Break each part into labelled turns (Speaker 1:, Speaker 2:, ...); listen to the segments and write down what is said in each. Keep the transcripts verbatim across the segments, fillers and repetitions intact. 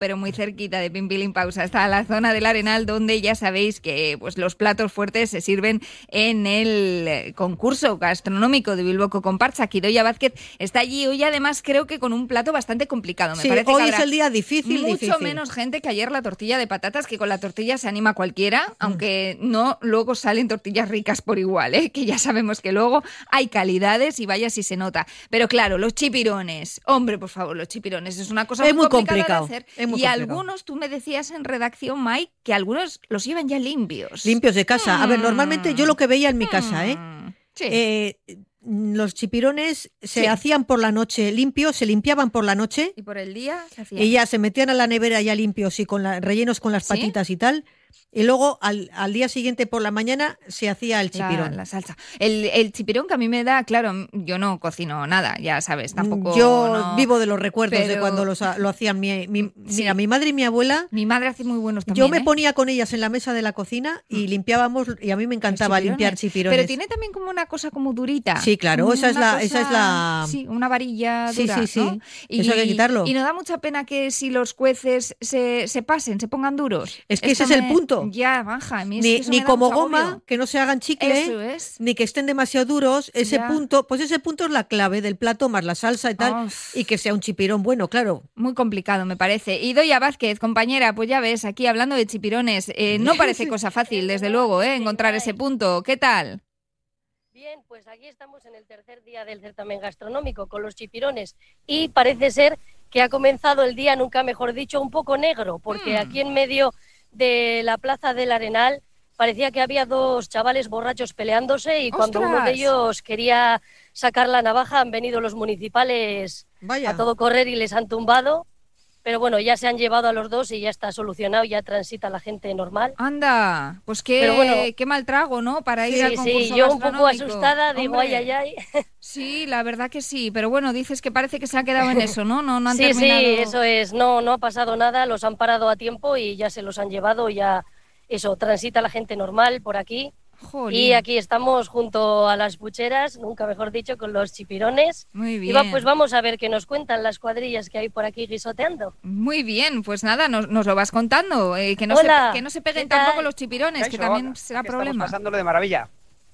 Speaker 1: pero muy cerquita de Pimpilín Pausa. Está la zona del Arenal, donde ya sabéis que pues, los platos fuertes se sirven en el concurso gastronómico de Bilboko Comparsa. Idoia Vázquez está allí hoy, además, creo que con un plato bastante complicado. Me
Speaker 2: sí,
Speaker 1: parece
Speaker 2: hoy
Speaker 1: que
Speaker 2: es el día difícil,
Speaker 1: mucho
Speaker 2: difícil.
Speaker 1: menos gente que ayer la tortilla de patatas, que con la tortilla se anima cualquiera, mm. aunque no luego salen tortillas ricas por igual, ¿eh? Que ya sabemos que luego hay calidades y vaya si se nota. Pero claro, los chipirones, hombre, por favor, los chipirones es una cosa
Speaker 2: es
Speaker 1: muy,
Speaker 2: muy complicado
Speaker 1: de hacer.
Speaker 2: es muy
Speaker 1: y
Speaker 2: complicado.
Speaker 1: Algunos, tú me decías en redacción, Mike, que algunos los llevan ya limpios.
Speaker 2: Limpios de casa. Mm. A ver, normalmente yo lo que veía en mi casa, ¿eh?
Speaker 1: Mm. Sí.
Speaker 2: eh los chipirones se
Speaker 1: sí.
Speaker 2: hacían por la noche limpios, se limpiaban por la noche.
Speaker 1: ¿Y por el día se hacían?
Speaker 2: Y ya se metían a la nevera ya limpios y con la, rellenos con las
Speaker 1: ¿Sí?
Speaker 2: patitas y tal. Y luego al, al día siguiente por la mañana se hacía el chipirón.
Speaker 1: La, la salsa. El, el chipirón que a mí me da, claro, yo no cocino nada, ya sabes, tampoco.
Speaker 2: Yo
Speaker 1: no,
Speaker 2: vivo de los recuerdos
Speaker 1: pero...
Speaker 2: de cuando los, lo hacían mi, mi,
Speaker 1: sí.
Speaker 2: mira, mi madre y mi abuela.
Speaker 1: Mi madre hace muy buenos también.
Speaker 2: Yo me
Speaker 1: ¿eh?
Speaker 2: ponía con ellas en la mesa de la cocina y limpiábamos, y a mí me encantaba
Speaker 1: chipirones.
Speaker 2: limpiar chipirones.
Speaker 1: Pero tiene también como una cosa como durita.
Speaker 2: Sí, claro, esa es, la,
Speaker 1: cosa,
Speaker 2: esa es la.
Speaker 1: Sí, una varilla dura.
Speaker 2: Sí, sí, sí.
Speaker 1: ¿no? Y,
Speaker 2: eso hay que quitarlo.
Speaker 1: Y no da mucha pena que si los cueces se, se pasen, se pongan duros.
Speaker 2: Es que
Speaker 1: Esto
Speaker 2: ese
Speaker 1: me...
Speaker 2: es el punto.
Speaker 1: Ya, baja. A mí es
Speaker 2: Ni,
Speaker 1: que eso
Speaker 2: ni
Speaker 1: me da
Speaker 2: como
Speaker 1: mucho
Speaker 2: goma,
Speaker 1: agobio.
Speaker 2: que no se hagan chicle,
Speaker 1: Eso es.
Speaker 2: ni que estén demasiado duros. Ese
Speaker 1: ya.
Speaker 2: punto, pues ese punto es la clave del plato, más la salsa y tal,
Speaker 1: oh.
Speaker 2: y que sea un chipirón bueno, claro.
Speaker 1: Muy complicado, me parece. Idoia Vázquez, compañera, pues ya ves, aquí hablando de chipirones, eh, no parece cosa fácil, desde luego, eh, encontrar ese punto. ¿Qué tal?
Speaker 3: Bien, pues aquí estamos en el tercer día del certamen gastronómico con los chipirones y parece ser que ha comenzado el día, nunca mejor dicho, un poco negro, porque mm. aquí en medio de la plaza del Arenal parecía que había dos chavales borrachos peleándose y
Speaker 1: ¡Ostras!
Speaker 3: Cuando uno de ellos quería sacar la navaja han venido los municipales
Speaker 2: Vaya.
Speaker 3: a todo correr y les han tumbado. Pero bueno, ya se han llevado a los dos y ya está solucionado, ya transita la gente normal.
Speaker 1: Anda, pues qué,
Speaker 3: bueno,
Speaker 1: qué mal trago, ¿no? Para ir
Speaker 3: sí,
Speaker 1: al concurso
Speaker 3: sí, yo un poco
Speaker 1: gastronómico.
Speaker 3: asustada, digo,
Speaker 1: Hombre,
Speaker 3: ay, ay, ay.
Speaker 1: Sí, la verdad que sí, pero bueno, dices que parece que se ha quedado en eso, ¿no? No, no han
Speaker 3: sí,
Speaker 1: terminado...
Speaker 3: sí, eso es, no, no ha pasado nada, los han parado a tiempo y ya se los han llevado, ya eso, transita la gente normal por aquí.
Speaker 1: Jolín.
Speaker 3: Y aquí estamos junto a las pucheras, nunca mejor dicho, con los chipirones.
Speaker 1: Muy bien.
Speaker 3: Y va, pues vamos a ver qué nos cuentan las cuadrillas que hay por aquí guisoteando.
Speaker 1: Muy bien, pues nada, nos, nos lo vas contando. Eh, que, no
Speaker 3: Hola,
Speaker 1: se, que no se peguen tampoco los chipirones, que también será problema.
Speaker 4: Estamos pasándolo de maravilla.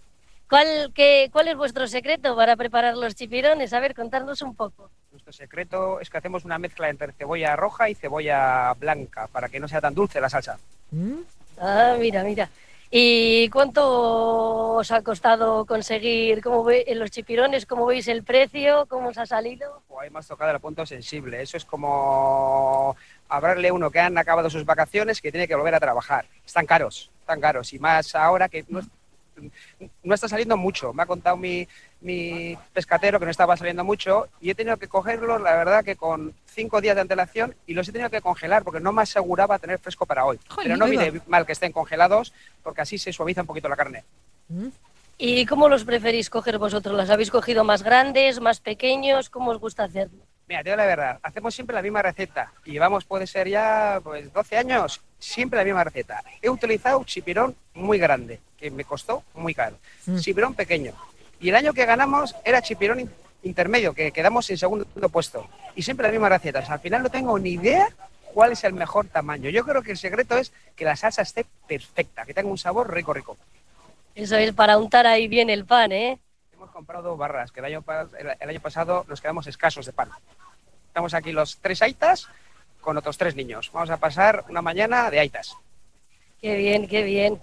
Speaker 3: ¿Cuál, qué, ¿Cuál es vuestro secreto para preparar los chipirones? A ver, contadnos un poco.
Speaker 4: Nuestro secreto es que hacemos una mezcla entre cebolla roja y cebolla blanca, para que no sea tan dulce la salsa.
Speaker 2: ¿Mm?
Speaker 3: Ah, mira, mira. ¿Y cuánto os ha costado conseguir cómo ve, en los chipirones? ¿Cómo veis el precio? ¿Cómo os ha salido?
Speaker 4: Oh, ahí me has tocado el punto sensible. Eso es como hablarle a uno que han acabado sus vacaciones que tiene que volver a trabajar. Están caros, están caros. Y más ahora que no, no está saliendo mucho. Me ha contado mi, mi pescatero que no estaba saliendo mucho y he tenido que cogerlos, la verdad, que con cinco días de antelación y los he tenido que congelar porque no me aseguraba tener fresco para hoy.
Speaker 1: Joder,
Speaker 4: pero no viene mal que estén congelados porque así se suaviza un poquito la carne.
Speaker 3: ¿Y cómo los preferís coger vosotros? ¿Las habéis cogido más grandes, más pequeños? ¿Cómo os gusta hacerlo?
Speaker 4: Mira, te digo la verdad, hacemos siempre la misma receta y llevamos, puede ser ya, pues doce años, siempre la misma receta. He utilizado chipirón muy grande, que me costó muy caro. Mm. Chipirón pequeño. Y el año que ganamos era chipirón intermedio, que quedamos en segundo puesto. Y siempre la misma receta. O sea, al final no tengo ni idea cuál es el mejor tamaño. Yo creo que el secreto es que la salsa esté perfecta, que tenga un sabor rico, rico.
Speaker 3: Eso es para untar ahí bien el pan, ¿eh?
Speaker 4: Hemos comprado barras, que el año, el año pasado nos quedamos escasos de pan. Estamos aquí los tres aitas con otros tres niños. Vamos a pasar una mañana de aitas.
Speaker 3: Qué bien, qué bien.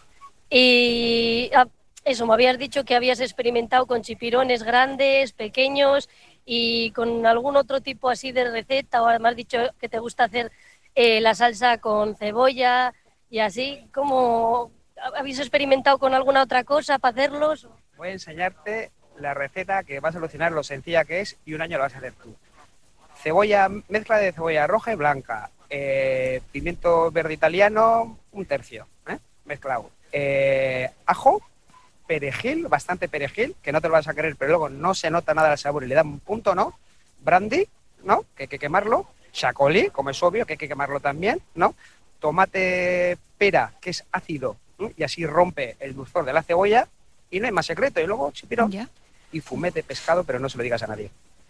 Speaker 3: Y ah, eso, me habías dicho que habías experimentado con chipirones grandes, pequeños y con algún otro tipo así de receta, o además has dicho que te gusta hacer eh, la salsa con cebolla y así. ¿Cómo habéis experimentado con alguna otra cosa para hacerlos?
Speaker 4: Voy a enseñarte la receta que vas a alucinar lo sencilla que es y un año lo vas a hacer tú. Cebolla, mezcla de cebolla roja y blanca, eh, pimiento verde italiano, un tercio, ¿eh? mezclado. Eh, ajo, perejil, bastante perejil, que no te lo vas a querer, pero luego no se nota nada el sabor y le da un punto, ¿no? Brandy, ¿no? Que hay que quemarlo. Chacolí, como es obvio, que hay que quemarlo también, ¿no? Tomate pera, que es ácido, ¿eh? Y así rompe el dulzor de la cebolla y no hay más secreto. Y luego chipirón
Speaker 1: ¿Ya?
Speaker 4: y fumete pescado, pero no se lo digas a nadie.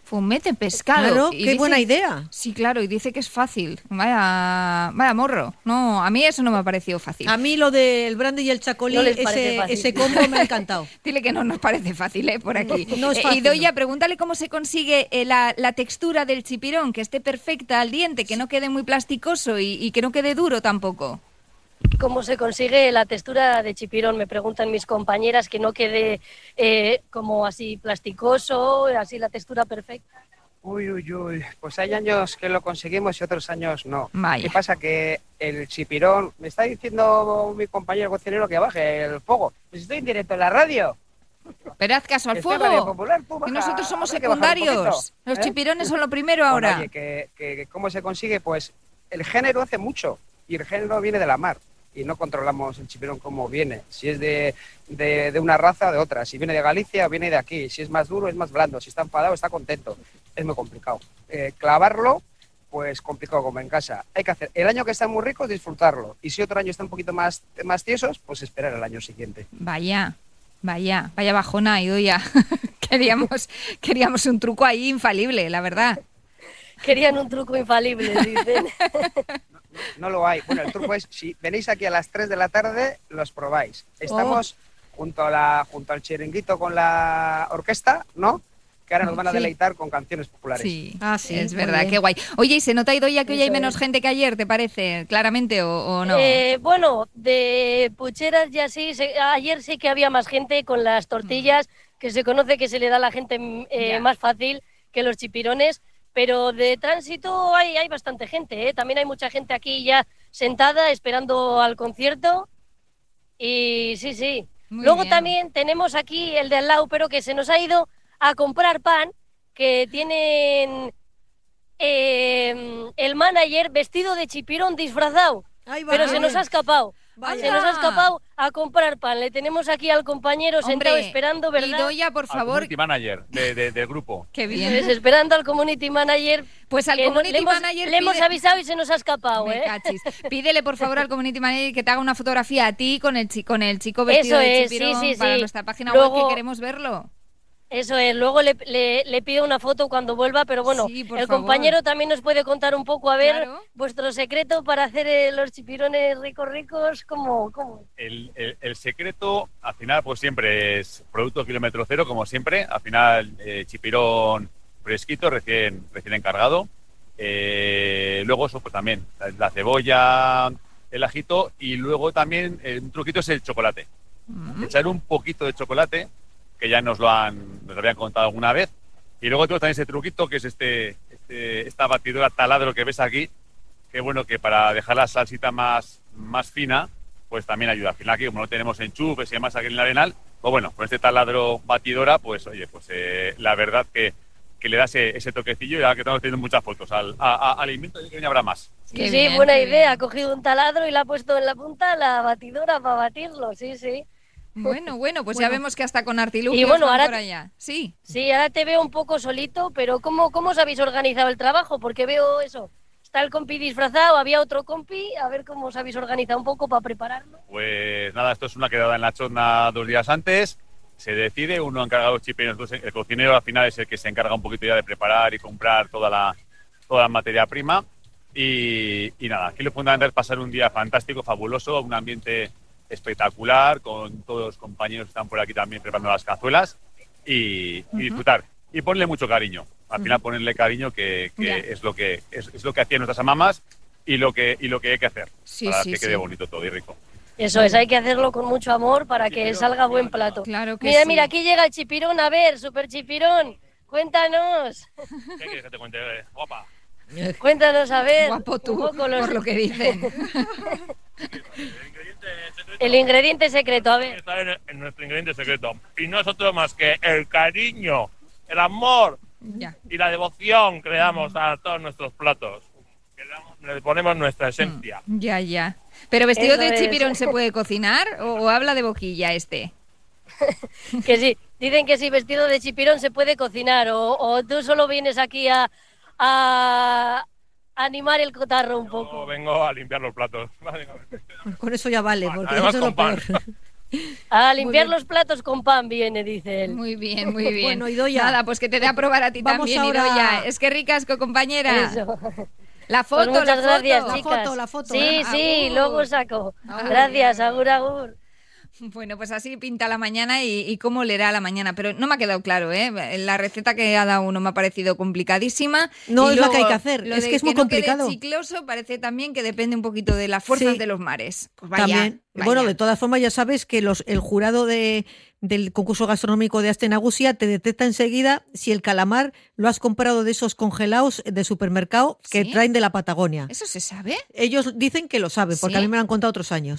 Speaker 1: Fumet pescado.
Speaker 2: Claro,
Speaker 1: y
Speaker 2: qué
Speaker 1: dice,
Speaker 2: buena idea.
Speaker 1: Sí, claro, y dice que es fácil. Vaya, vaya morro. No, a mí eso no me ha parecido fácil.
Speaker 2: A mí lo del brandy y el chacolí,
Speaker 3: No les parece
Speaker 2: ese,
Speaker 3: fácil.
Speaker 2: ese combo me ha encantado.
Speaker 1: Dile que no nos parece fácil, ¿eh? Por aquí.
Speaker 2: No es
Speaker 1: Eh,
Speaker 2: fácil,
Speaker 1: Idoia,
Speaker 2: no.
Speaker 1: pregúntale cómo se consigue eh, la, la textura del chipirón, que esté perfecta al diente, que no quede muy plasticoso y, y que no quede duro tampoco.
Speaker 3: ¿Cómo se consigue la textura de chipirón? Me preguntan mis compañeras, que no quede eh, como así plasticoso, así la textura perfecta.
Speaker 4: Uy, uy, uy. Pues hay años que lo conseguimos y otros años no.
Speaker 1: Vaya.
Speaker 4: ¿Qué pasa? Que el chipirón... Me está diciendo mi compañero cocinero que baje el fuego. Pues estoy en directo en la radio.
Speaker 1: Pero haz caso al
Speaker 4: Estoy en Radio
Speaker 1: fuego.
Speaker 4: Popular, tú
Speaker 1: Y
Speaker 4: baja.
Speaker 1: nosotros somos
Speaker 4: Habrá que bajar un
Speaker 1: secundarios.
Speaker 4: poquito,
Speaker 1: Los
Speaker 4: ¿eh?
Speaker 1: chipirones son lo primero
Speaker 4: Bueno,
Speaker 1: ahora.
Speaker 4: oye, que, que- que ¿cómo se consigue? Pues el género hace mucho. Y el género viene de la mar. Y no controlamos el chipirón cómo viene. Si es de, de, de una raza o de otra. Si viene de Galicia o viene de aquí. Si es más duro, es más blando. Si está enfadado, está contento. Es muy complicado. Eh, clavarlo, pues complicado como en casa. Hay que hacer. El año que están muy ricos, disfrutarlo. Y si otro año están un poquito más, más tiesos, pues esperar el año siguiente.
Speaker 1: Vaya, vaya, vaya bajona, Idoia. queríamos, queríamos un truco ahí infalible, la verdad.
Speaker 3: Querían un truco infalible, dicen.
Speaker 4: No lo hay. Bueno, el truco es, si venís aquí a las tres de la tarde, los probáis. Estamos junto, a la, junto al chiringuito con la orquesta, ¿no? Que ahora nos van a
Speaker 2: Sí.
Speaker 4: deleitar con canciones populares.
Speaker 1: Sí,
Speaker 2: Ah, sí,
Speaker 1: es
Speaker 2: muy
Speaker 1: verdad,
Speaker 2: bien.
Speaker 1: qué guay. Oye, ¿y se nota, Idoia, que hoy hay
Speaker 3: Eso
Speaker 1: menos
Speaker 3: es.
Speaker 1: gente que ayer, te parece? Claramente, o, o no.
Speaker 3: Eh, bueno, de pucheras ya sí, se- ayer sí que había más gente con las tortillas, que se conoce que se le da a la gente mm, eh,
Speaker 1: Ya.
Speaker 3: más fácil que los chipirones, pero de tránsito hay, hay bastante gente, ¿eh? También hay mucha gente aquí ya sentada esperando al concierto y sí, sí.
Speaker 1: Muy
Speaker 3: Luego
Speaker 1: bien.
Speaker 3: también tenemos aquí el de al lado, pero que se nos ha ido a comprar pan, que tienen eh, el manager vestido de chipirón disfrazado.
Speaker 2: Ahí va,
Speaker 3: Pero
Speaker 2: qué
Speaker 3: se nos
Speaker 2: bien.
Speaker 3: ha escapado.
Speaker 2: Vaya.
Speaker 3: Se nos ha escapado a comprar pan. Le tenemos aquí al compañero sentado
Speaker 1: Hombre,
Speaker 3: esperando, ¿verdad?
Speaker 1: Idoia, por
Speaker 5: Al
Speaker 1: favor.
Speaker 5: community manager de- de- del grupo.
Speaker 1: Qué
Speaker 3: Eso
Speaker 1: bien.
Speaker 3: es, esperando al community manager.
Speaker 1: Pues al
Speaker 3: que no-
Speaker 1: community
Speaker 3: le hemos,
Speaker 1: manager
Speaker 3: le hemos
Speaker 1: pide-
Speaker 3: avisado y se nos ha escapado,
Speaker 1: Me
Speaker 3: ¿eh?
Speaker 1: cachis. Pídele, por favor, al community manager que te haga una fotografía a ti con el, chi- con el chico vestido
Speaker 3: Eso
Speaker 1: de
Speaker 3: es, sí,
Speaker 1: chipirón
Speaker 3: sí,
Speaker 1: para
Speaker 3: sí.
Speaker 1: nuestra página
Speaker 3: Luego-
Speaker 1: web, que queremos verlo.
Speaker 3: Eso es. Luego le, le, le pido una foto cuando vuelva, pero bueno,
Speaker 1: Sí, por
Speaker 3: el
Speaker 1: favor.
Speaker 3: compañero también nos puede contar un poco, a ver,
Speaker 1: Claro.
Speaker 3: vuestro secreto para hacer eh, los chipirones ricos, ricos, ¿cómo? cómo?
Speaker 5: El, el- el secreto, al final, pues siempre es producto kilómetro cero, como siempre. Al final, eh, chipirón fresquito, recién, recién encargado. Eh, luego eso, pues también, la, la cebolla, el ajito. Y luego también, eh, un truquito es el chocolate.
Speaker 1: Mm.
Speaker 5: Echar un poquito de chocolate, que ya nos lo han nos lo habían contado alguna vez. Y luego tengo también ese truquito, que es este, este esta batidora taladro que ves aquí, que bueno, que para dejar la salsita más, más fina, pues también ayuda. Al final aquí, como no tenemos enchufes y demás aquí en el Arenal, pues bueno, con este taladro batidora, pues oye, pues eh, la verdad que, que le da ese, ese toquecillo, y ahora que estamos teniendo muchas fotos al, a- a- al invento, y que ni habrá más.
Speaker 3: Sí,
Speaker 1: Qué
Speaker 3: sí,
Speaker 1: bien,
Speaker 3: buena
Speaker 1: qué
Speaker 3: idea.
Speaker 1: bien.
Speaker 3: Ha cogido un taladro y le ha puesto en la punta la batidora para batirlo, sí, sí.
Speaker 1: Bueno, bueno, pues ya
Speaker 3: Bueno.
Speaker 1: vemos que hasta con artilugios
Speaker 3: Y bueno,
Speaker 1: van
Speaker 3: ahora
Speaker 1: por
Speaker 3: te-
Speaker 1: allá. Sí.
Speaker 3: Sí, ahora te veo un poco solito, pero ¿cómo, cómo os habéis organizado el trabajo? Porque veo eso. Está el compi disfrazado, había otro compi, a ver cómo os habéis organizado un poco para prepararlo.
Speaker 5: Pues nada, esto es una quedada en la chonda dos días antes. Se decide, uno ha encargado los chipirones, el cocinero al final es el que se encarga un poquito ya de preparar y comprar toda la, toda la materia prima. Y, y nada, aquí lo fundamental es pasar un día fantástico, fabuloso, un ambiente espectacular, con todos los compañeros que están por aquí también preparando las cazuelas y, y disfrutar. Y ponerle mucho cariño. Al final ponerle cariño, que, que
Speaker 1: Ya.
Speaker 5: es lo que es, es lo que hacían nuestras mamás y lo que y lo que hay que hacer
Speaker 1: Sí,
Speaker 5: para
Speaker 1: sí,
Speaker 5: que
Speaker 1: sí.
Speaker 5: quede bonito todo y rico.
Speaker 3: Eso es, hay que hacerlo con mucho amor para que salga buen plato.
Speaker 1: Claro que
Speaker 3: Mira,
Speaker 1: sí.
Speaker 3: mira, aquí llega el chipirón, a ver, super chipirón, cuéntanos,
Speaker 5: ¿Qué quieres que te cuente, guapa?
Speaker 3: cuéntanos, a ver,
Speaker 1: Guapo tú,
Speaker 3: un poco los-
Speaker 1: por lo que dicen.
Speaker 3: el ingrediente secreto, a ver.
Speaker 6: Está en, en nuestro ingrediente secreto. Y no es otro más que el cariño, el amor
Speaker 1: Ya.
Speaker 6: y la devoción que le damos a todos nuestros platos. Que le, damos- le ponemos nuestra esencia.
Speaker 1: Ya, ya. Pero vestido
Speaker 3: Eso
Speaker 1: de
Speaker 3: es.
Speaker 1: chipirón, ¿se puede cocinar o, o habla de boquilla este?
Speaker 3: Que sí, dicen que sí, vestido de chipirón se puede cocinar, o, o tú solo vienes aquí a, a animar el cotarro un
Speaker 6: Yo
Speaker 3: poco.
Speaker 6: vengo a limpiar los platos. básicamente.
Speaker 2: Con eso ya vale,
Speaker 6: Bueno,
Speaker 2: porque
Speaker 6: además
Speaker 2: eso es lo
Speaker 6: con pan.
Speaker 2: peor.
Speaker 3: A limpiar
Speaker 2: bien.
Speaker 3: los platos con pan viene, dice él.
Speaker 1: Muy bien, muy bien.
Speaker 2: Bueno, Idoia,
Speaker 1: Nada, pues que te dé a probar a ti
Speaker 2: vamos
Speaker 1: también,
Speaker 2: ahora-
Speaker 1: Idoia. Es que ricasco, compañera.
Speaker 3: Eso.
Speaker 1: La
Speaker 3: Pues
Speaker 1: foto,
Speaker 3: muchas
Speaker 1: la foto.
Speaker 3: gracias,
Speaker 2: La
Speaker 3: chicas.
Speaker 2: foto, la foto.
Speaker 3: Sí, sí,
Speaker 1: Agur.
Speaker 3: luego saco.
Speaker 1: Agur.
Speaker 3: Gracias, agur, agur.
Speaker 1: Bueno, pues así pinta la mañana y, y cómo leerá la mañana. Pero no me ha quedado claro, ¿eh? La receta que ha dado uno me ha parecido complicadísima.
Speaker 2: No
Speaker 1: Y
Speaker 2: es la que
Speaker 1: luego,
Speaker 2: hay que hacer,
Speaker 1: lo
Speaker 2: es
Speaker 1: de
Speaker 2: que es muy
Speaker 1: no quede
Speaker 2: complicado.
Speaker 1: chicloso parece también que depende un poquito de las fuerzas
Speaker 2: Sí.
Speaker 1: de los mares. Pues vaya,
Speaker 2: También.
Speaker 1: vaya.
Speaker 2: Bueno, de todas formas, ya sabes que los, el jurado de, del concurso gastronómico de Astenagusia te detecta enseguida si el calamar lo has comprado de esos congelados de supermercado que
Speaker 1: ¿Sí?
Speaker 2: traen de la Patagonia.
Speaker 1: ¿Eso se sabe?
Speaker 2: Ellos dicen que lo saben, porque
Speaker 1: ¿Sí?
Speaker 2: a mí me lo han contado otros años.